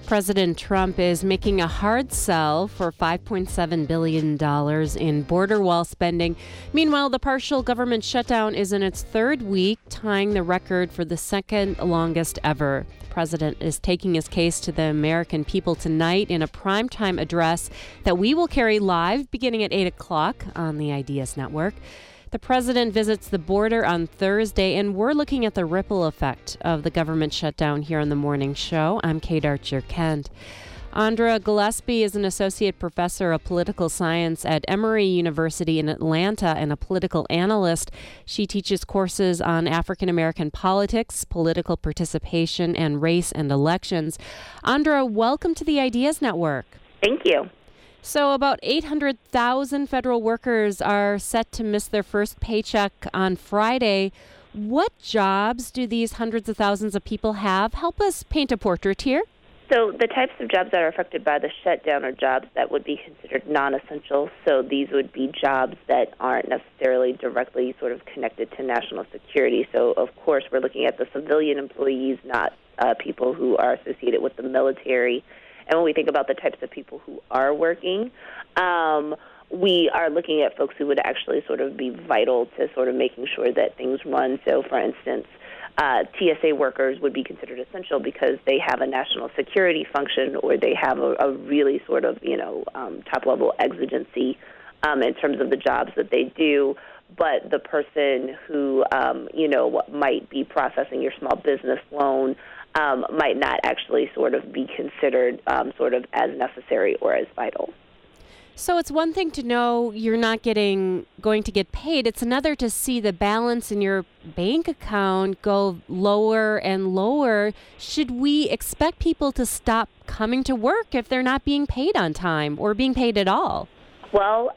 President Trump is making a hard sell for $5.7 billion in border wall spending. Meanwhile, the partial government shutdown is in its third week, tying the record for the second longest ever. The president is taking his case to the American people tonight in a primetime address that we will carry live beginning at 8 o'clock on the Ideas Network. The president visits the border on Thursday, and we're looking at the ripple effect of the government shutdown here on the morning show. I'm Kate Archer-Kent. Andra Gillespie is an associate professor of political science at Emory University in Atlanta and a political analyst. She teaches courses on African-American politics, political participation, and race and elections. Andra, welcome to the Ideas Network. Thank you. So about 800,000 federal workers are set to miss their first paycheck on Friday. What jobs do these hundreds of thousands of people have? Help us paint a portrait here. So the types of jobs that are affected by the shutdown are jobs that would be considered non-essential. So these would be jobs that aren't necessarily directly sort of connected to national security. So, of course, we're looking at the civilian employees, not people who are associated with the military. And when we think about the types of people who are working, we are looking at folks who would actually sort of be vital to sort of making sure that things run. So, for instance, TSA workers would be considered essential because they have a national security function or they have a really sort of, top-level exigency in terms of the jobs that they do. But the person who, might be processing your small business loan might not actually sort of be considered sort of as necessary or as vital. So it's one thing to know you're not going to get paid. It's another to see the balance in your bank account go lower and lower. Should we expect people to stop coming to work if they're not being paid on time or being paid at all? Well,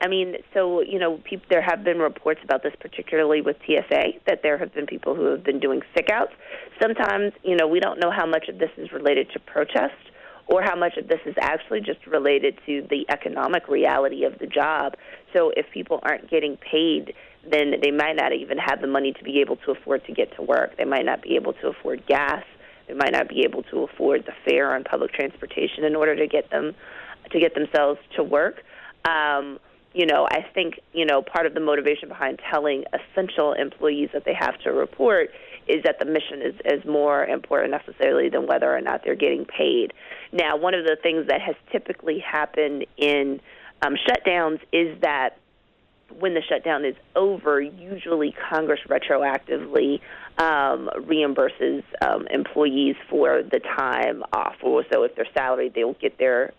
there have been reports about this, particularly with TSA, that there have been people who have been doing sick-outs. Sometimes, we don't know how much of this is related to protest or how much of this is actually just related to the economic reality of the job. So if people aren't getting paid, then they might not even have the money to be able to afford to get to work. They might not be able to afford gas. They might not be able to afford the fare on public transportation in order to get themselves to work. I think, part of the motivation behind telling essential employees that they have to report is that the mission is more important necessarily than whether or not they're getting paid. Now, one of the things that has typically happened in shutdowns is that when the shutdown is over, usually Congress retroactively reimburses employees for the time off. So if they're salaried, they'll get their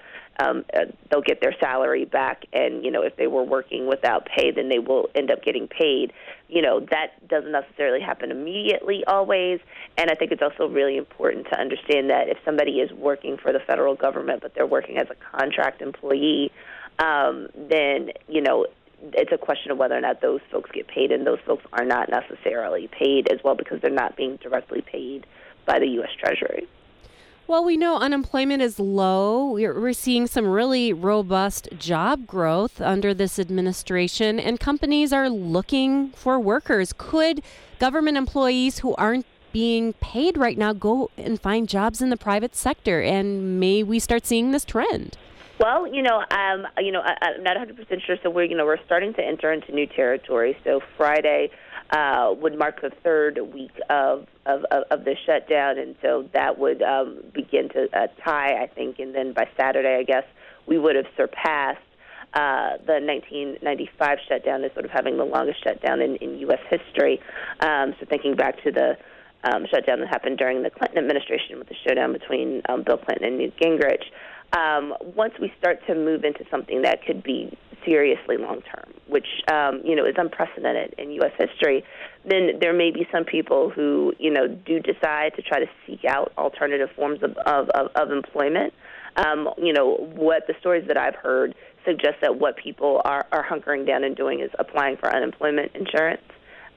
salary back, and if they were working without pay, then they will end up getting paid. That doesn't necessarily happen immediately always, and I think it's also really important to understand that if somebody is working for the federal government but they're working as a contract employee, then it's a question of whether or not those folks get paid, and those folks are not necessarily paid as well because they're not being directly paid by the U.S. Treasury. Well, we know unemployment is low. We're seeing some really robust job growth under this administration, and companies are looking for workers. Could government employees who aren't being paid right now go and find jobs in the private sector, and may we start seeing this trend? Well, I'm not 100% sure. So we're starting to enter into new territory. So Friday would mark the third week of the shutdown, and so that would begin to tie, I think, and then by Saturday, I guess, we would have surpassed the 1995 shutdown as sort of having the longest shutdown in U.S. history. So thinking back to the shutdown that happened during the Clinton administration with the showdown between Bill Clinton and Newt Gingrich. Once we start to move into something that could be seriously long-term, which, is unprecedented in U.S. history, then there may be some people who, do decide to try to seek out alternative forms of employment. What the stories that I've heard suggest that what people are hunkering down and doing is applying for unemployment insurance.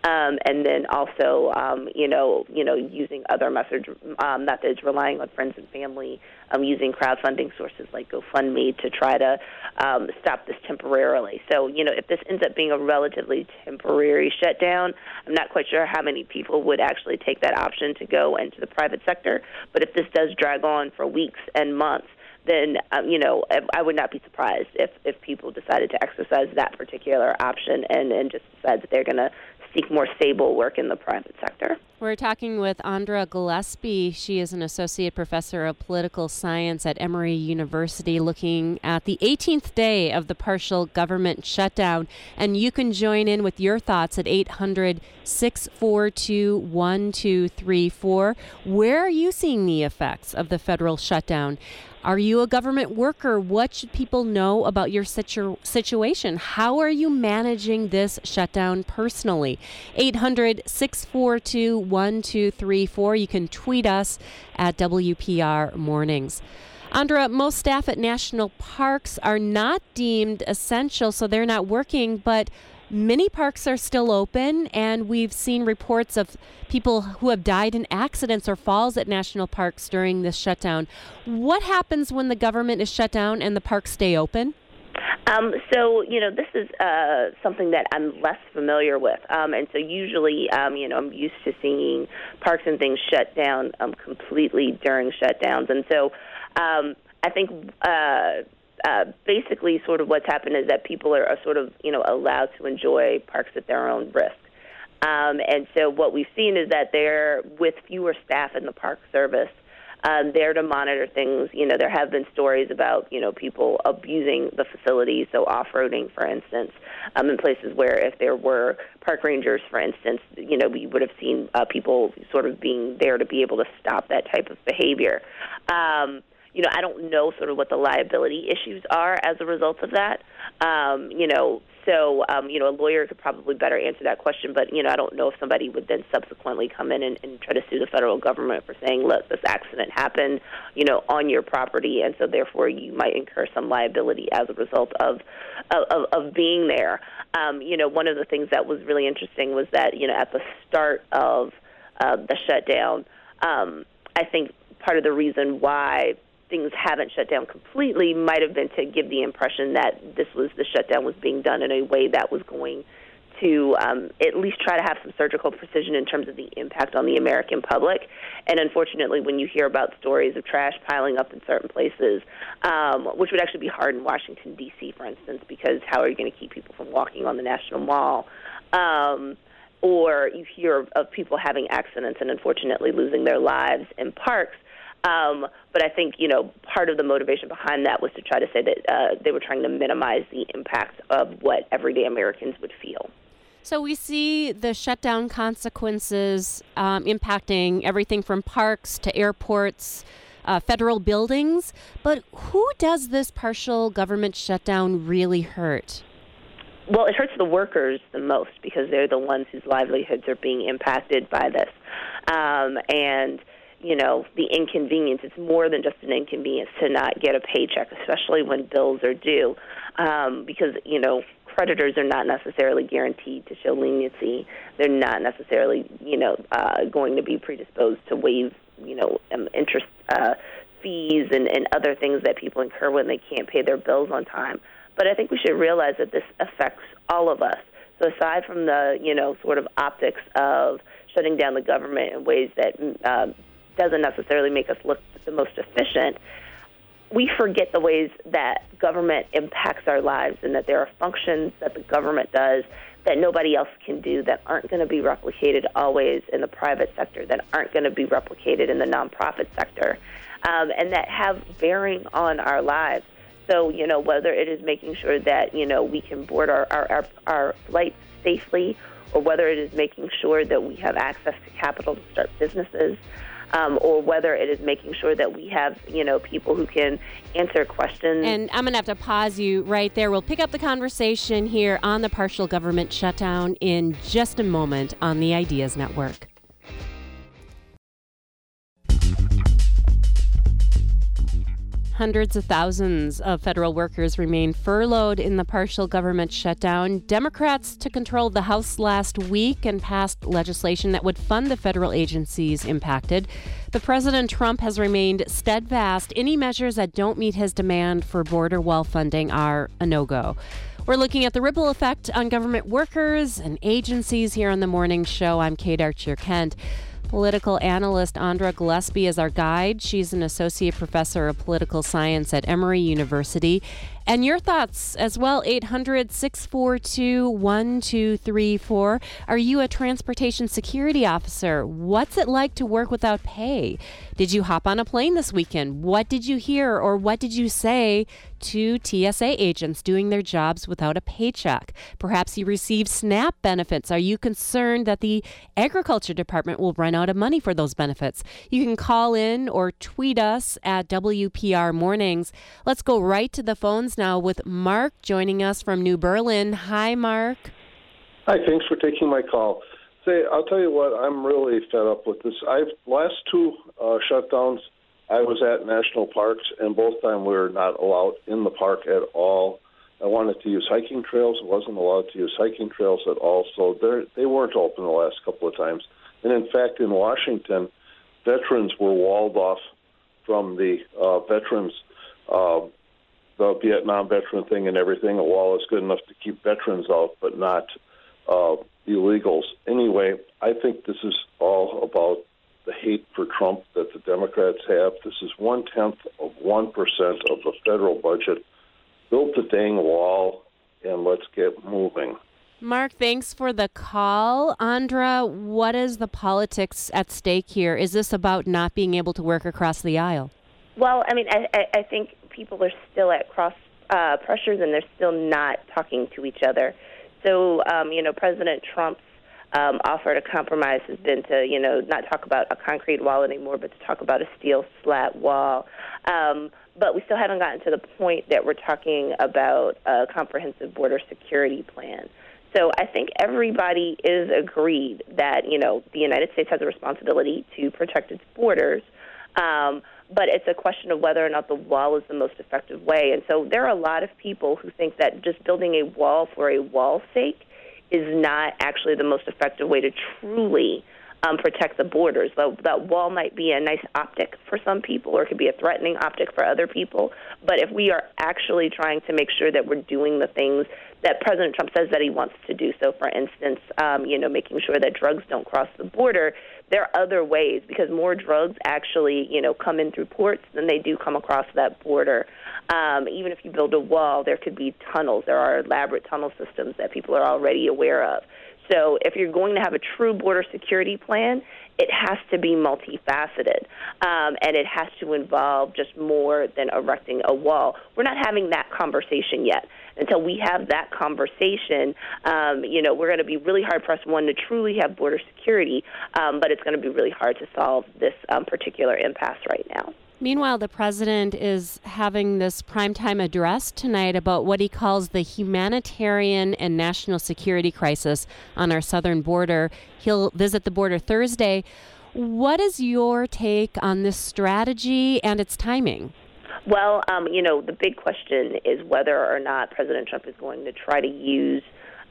and then also, using other methods, relying on friends and family, using crowdfunding sources like GoFundMe to try to stop this temporarily. So, if this ends up being a relatively temporary shutdown, I'm not quite sure how many people would actually take that option to go into the private sector. But if this does drag on for weeks and months, then, I would not be surprised if people decided to exercise that particular option and just decide that they're going to seek more stable work in the private sector. We're talking with Andra Gillespie. She is an associate professor of political science at Emory University, looking at the 18th day of the partial government shutdown. And you can join in with your thoughts at 800-642-1234. Where are you seeing the effects of the federal shutdown? Are you a government worker? What should people know about your situation? How are you managing this shutdown personally? 800-642-1234. You can tweet us at WPR Mornings. Andra, most staff at national parks are not deemed essential, so they're not working, but many parks are still open, and we've seen reports of people who have died in accidents or falls at national parks during this shutdown. What happens when the government is shut down and the parks stay open? This is something that I'm less familiar with. And so usually, I'm used to seeing parks and things shut down completely during shutdowns. And so I think basically sort of what's happened is that people are sort of, allowed to enjoy parks at their own risk. And so what we've seen is that they're with fewer staff in the Park Service, there to monitor things. There have been stories about, people abusing the facilities, so off-roading, for instance, in places where if there were park rangers, for instance, we would have seen people sort of being there to be able to stop that type of behavior. I don't know sort of what the liability issues are as a result of that. A lawyer could probably better answer that question, but, I don't know if somebody would then subsequently come in and try to sue the federal government for saying, look, this accident happened, on your property, and so therefore you might incur some liability as a result of being there. One of the things that was really interesting was that, at the start of the shutdown, I think part of the reason why things haven't shut down completely might have been to give the impression that the shutdown was being done in a way that was going to at least try to have some surgical precision in terms of the impact on the American public. And unfortunately, when you hear about stories of trash piling up in certain places, which would actually be hard in Washington, D.C., for instance, because how are you going to keep people from walking on the National Mall? Or you hear of people having accidents and unfortunately losing their lives in parks. But I think, part of the motivation behind that was to try to say that they were trying to minimize the impact of what everyday Americans would feel. So we see the shutdown consequences impacting everything from parks to airports, federal buildings. But who does this partial government shutdown really hurt? Well, it hurts the workers the most because they're the ones whose livelihoods are being impacted by this. The inconvenience, it's more than just an inconvenience to not get a paycheck, especially when bills are due, because, creditors are not necessarily guaranteed to show leniency. They're not necessarily, going to be predisposed to waive, interest fees and other things that people incur when they can't pay their bills on time. But I think we should realize that this affects all of us. So aside from the, sort of optics of shutting down the government in ways that doesn't necessarily make us look the most efficient, we forget the ways that government impacts our lives and that there are functions that the government does that nobody else can do, that aren't going to be replicated always in the private sector, that aren't going to be replicated in the nonprofit sector, and that have bearing on our lives. So, whether it is making sure that, we can board our flights safely, or whether it is making sure that we have access to capital to start businesses, or whether it is making sure that we have, people who can answer questions. And I'm going to have to pause you right there. We'll pick up the conversation here on the partial government shutdown in just a moment on the Ideas Network. Hundreds of thousands of federal workers remain furloughed in the partial government shutdown. Democrats took control of the House last week and passed legislation that would fund the federal agencies impacted. But President Trump has remained steadfast. Any measures that don't meet his demand for border wall funding are a no-go. We're looking at the ripple effect on government workers and agencies here on the morning show. I'm Kate Archer-Kent. Political analyst Andra Gillespie is our guide. She's an associate professor of political science at Emory University. And your thoughts as well, 800-642-1234. Are you a transportation security officer? What's it like to work without pay? Did you hop on a plane this weekend? What did you hear or what did you say to TSA agents doing their jobs without a paycheck? Perhaps you received SNAP benefits. Are you concerned that the Agriculture Department will run out of money for those benefits? You can call in or tweet us at WPR Mornings. Let's go right to the phones now with Mark joining us from New Berlin. Hi, Mark. Hi, thanks for taking my call. Say, I'll tell you what, I'm really fed up with this. Last two shutdowns, I was at national parks, and both times we were not allowed in the park at all. I wanted to use hiking trails. I wasn't allowed to use hiking trails at all, so they weren't open the last couple of times. And in fact, in Washington, veterans were walled off from the the Vietnam veteran thing and everything. A wall is good enough to keep veterans out, but not illegals. Anyway, I think this is all about the hate for Trump that the Democrats have. This is 0.1% of the federal budget. Build the dang wall, and let's get moving. Mark, thanks for the call. Andra, what is the politics at stake here? Is this about not being able to work across the aisle? Well, I mean, I think people are still at cross pressures, and they're still not talking to each other. So, President Trump's offer to compromise has been to, not talk about a concrete wall anymore, but to talk about a steel slat wall. But we still haven't gotten to the point that we're talking about a comprehensive border security plan. So I think everybody is agreed that, the United States has a responsibility to protect its borders. But it's a question of whether or not the wall is the most effective way. And so there are a lot of people who think that just building a wall for a wall's sake is not actually the most effective way to truly protect the borders. That wall might be a nice optic for some people, or it could be a threatening optic for other people. But if we are actually trying to make sure that we're doing the things that President Trump says that he wants to do, so for instance, making sure that drugs don't cross the border, there are other ways, because more drugs actually, come in through ports than they do come across that border. Even if you build a wall, there could be tunnels. There are elaborate tunnel systems that people are already aware of. So if you're going to have a true border security plan, it has to be multifaceted, and it has to involve just more than erecting a wall. We're not having that conversation yet. Until we have that conversation, we're going to be really hard-pressed, one, to truly have border security, but it's going to be really hard to solve this particular impasse right now. Meanwhile, the president is having this primetime address tonight about what he calls the humanitarian and national security crisis on our southern border. He'll visit the border Thursday. What is your take on this strategy and its timing? Well, the big question is whether or not President Trump is going to try to use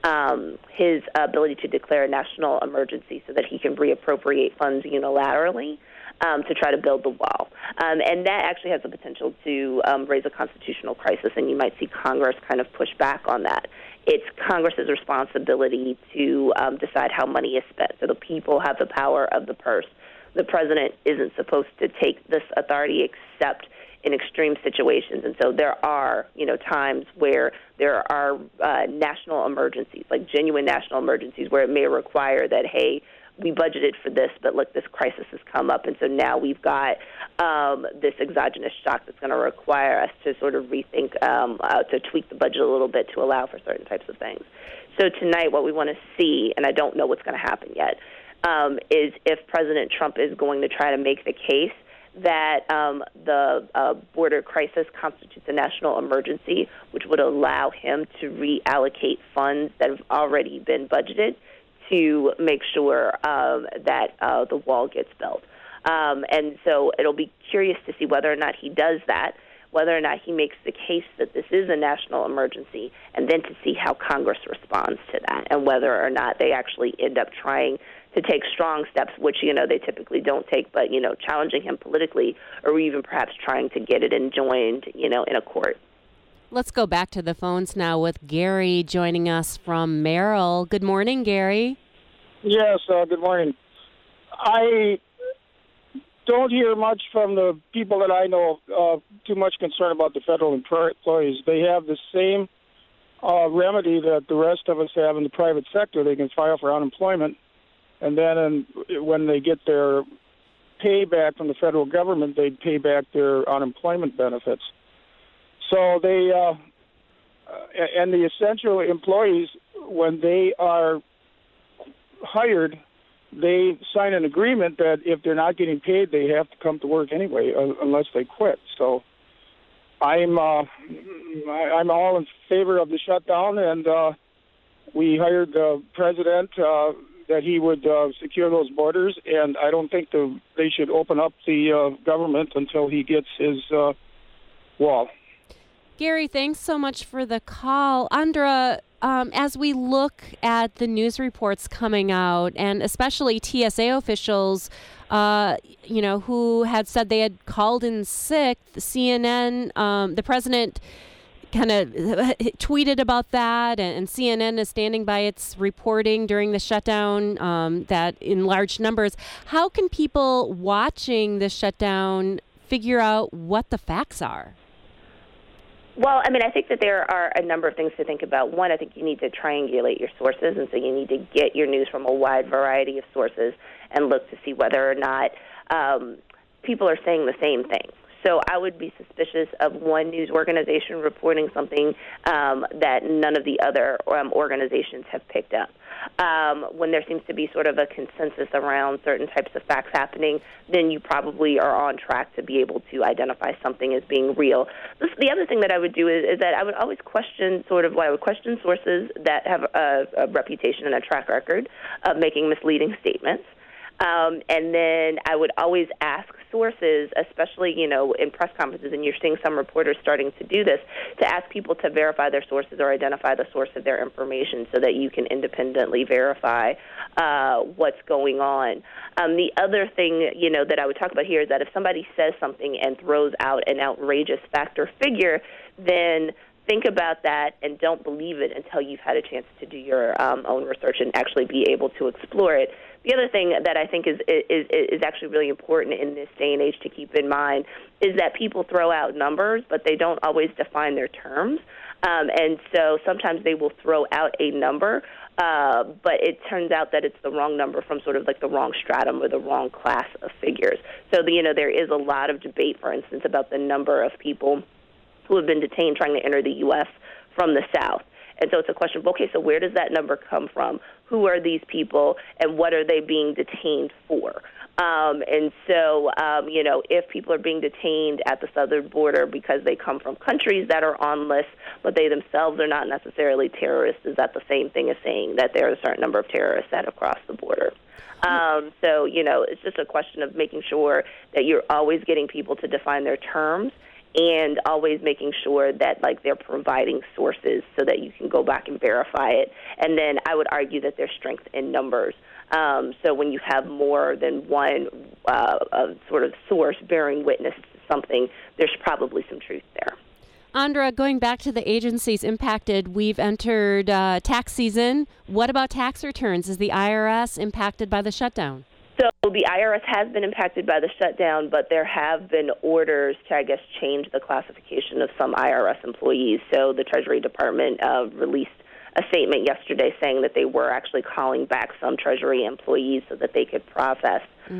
his ability to declare a national emergency so that he can reappropriate funds unilaterally to try to build the wall. And that actually has the potential to raise a constitutional crisis, and you might see Congress kind of push back on that. It's Congress's responsibility to decide how money is spent, so the people have the power of the purse. The president isn't supposed to take this authority except in extreme situations. And so there are, times where there are national emergencies, like genuine national emergencies, where it may require that, hey, we budgeted for this, but look, this crisis has come up, and so now we've got this exogenous shock that's going to require us to sort of rethink, to tweak the budget a little bit to allow for certain types of things. So tonight what we want to see, and I don't know what's going to happen yet, is if President Trump is going to try to make the case that the border crisis constitutes a national emergency, which would allow him to reallocate funds that have already been budgeted to make sure that the wall gets built. And so it'll be curious to see whether or not he does that. whether or not he makes the case that this is a national emergency, and then to see how Congress responds to that, and whether or not they actually end up trying to take strong steps, which, they typically don't take, but, challenging him politically, or even perhaps trying to get it enjoined, in a court. Let's go back to the phones now with Gary joining us from Merrill. Good morning, Gary. Yes, good morning. I don't hear much from the people that I know too much concern about the federal employees. They have the same remedy that the rest of us have in the private sector. They can file for unemployment, and then when they get their pay back from the federal government, they pay back their unemployment benefits. So they and the essential employees, when they are hired, they sign an agreement that if they're not getting paid, they have to come to work anyway, unless they quit. So I'm all in favor of the shutdown, and we hired the president that he would secure those borders, and I don't think they should open up the government until he gets his wall. Gary, thanks so much for the call. Andra, as we look at the news reports coming out, and especially TSA officials, who had said they had called in sick, CNN, the president kind of tweeted about that, and CNN is standing by its reporting during the shutdown that in large numbers. How can people watching the shutdown figure out what the facts are? Well, I think that there are a number of things to think about. One, I think you need to triangulate your sources, and so you need to get your news from a wide variety of sources and look to see whether or not people are saying the same thing. So I would be suspicious of one news organization reporting something that none of the other organizations have picked up. When there seems to be sort of a consensus around certain types of facts happening, then you probably are on track to be able to identify something as being real. The other thing that I would do is that I would always question sources that have a reputation and a track record of making misleading statements. And then I would always ask sources, especially, in press conferences, and you're seeing some reporters starting to do this, to ask people to verify their sources or identify the source of their information so that you can independently verify what's going on. The other thing, that I would talk about here is that if somebody says something and throws out an outrageous fact or figure, then think about that and don't believe it until you've had a chance to do your own research and actually be able to explore it. The other thing that I think is actually really important in this day and age to keep in mind is that people throw out numbers, but they don't always define their terms. And so sometimes they will throw out a number, but it turns out that it's the wrong number from sort of like the wrong stratum or the wrong class of figures. So, there is a lot of debate, for instance, about the number of people who have been detained trying to enter the U.S. from the South. And so it's a question of, okay, so where does that number come from? Who are these people, and what are they being detained for? And so, if people are being detained at the southern border because they come from countries that are on lists, but they themselves are not necessarily terrorists, is that the same thing as saying that there are a certain number of terrorists that have crossed the border? So, it's just a question of making sure that you're always getting people to define their terms and always making sure that, they're providing sources so that you can go back and verify it. And then I would argue that there's strength in numbers. So when you have more than one sort of source bearing witness to something, there's probably some truth there. Andra, going back to the agencies impacted, we've entered tax season. What about tax returns? Is the IRS impacted by the shutdown? So the IRS has been impacted by the shutdown, but there have been orders to, change the classification of some IRS employees. So the Treasury Department released a statement yesterday saying that they were actually calling back some Treasury employees so that they could process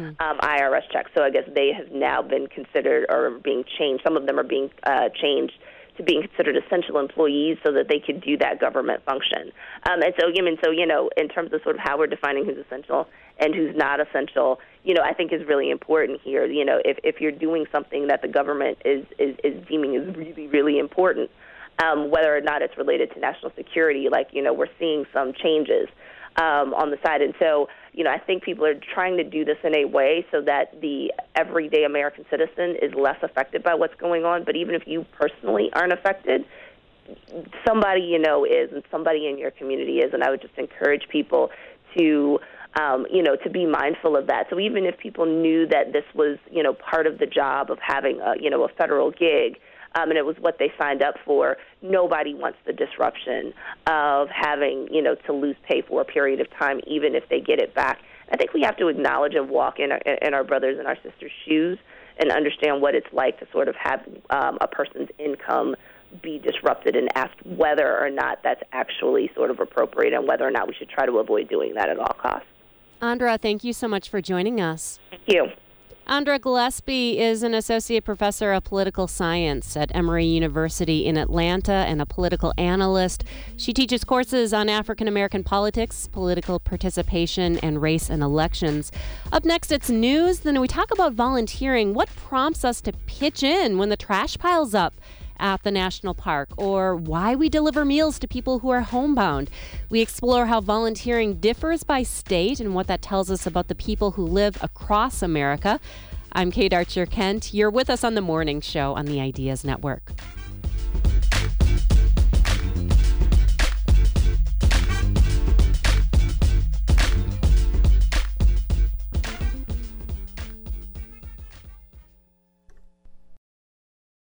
IRS checks. So I guess they have now been considered or being changed. Some of them are being changed to being considered essential employees so that they could do that government function. And so, in terms of sort of how we're defining who's essential and who's not essential, I think is really important here. If you're doing something that the government is deeming is really, really important, whether or not it's related to national security, we're seeing some changes. on the side. And so, I think people are trying to do this in a way so that the everyday American citizen is less affected by what's going on. But even if you personally aren't affected, somebody is, and somebody in your community is. And I would just encourage people to to be mindful of that. So even if people knew that this was, part of the job of having a federal gig, and it was what they signed up for, nobody wants the disruption of having, to lose pay for a period of time, even if they get it back. I think we have to acknowledge and walk in our brothers and our sisters' shoes and understand what it's like to sort of have a person's income be disrupted and ask whether or not that's actually sort of appropriate and whether or not we should try to avoid doing that at all costs. Andra, thank you so much for joining us. Thank you. Andra Gillespie is an associate professor of political science at Emory University in Atlanta and a political analyst. She teaches courses on African American politics, political participation, and race and elections. Up next, it's news. Then we talk about volunteering. What prompts us to pitch in when the trash piles up at the national park, or why we deliver meals to people who are homebound. We explore how volunteering differs by state and what that tells us about the people who live across America. I'm Kate Archer-Kent. You're with us on The Morning Show on the Ideas Network.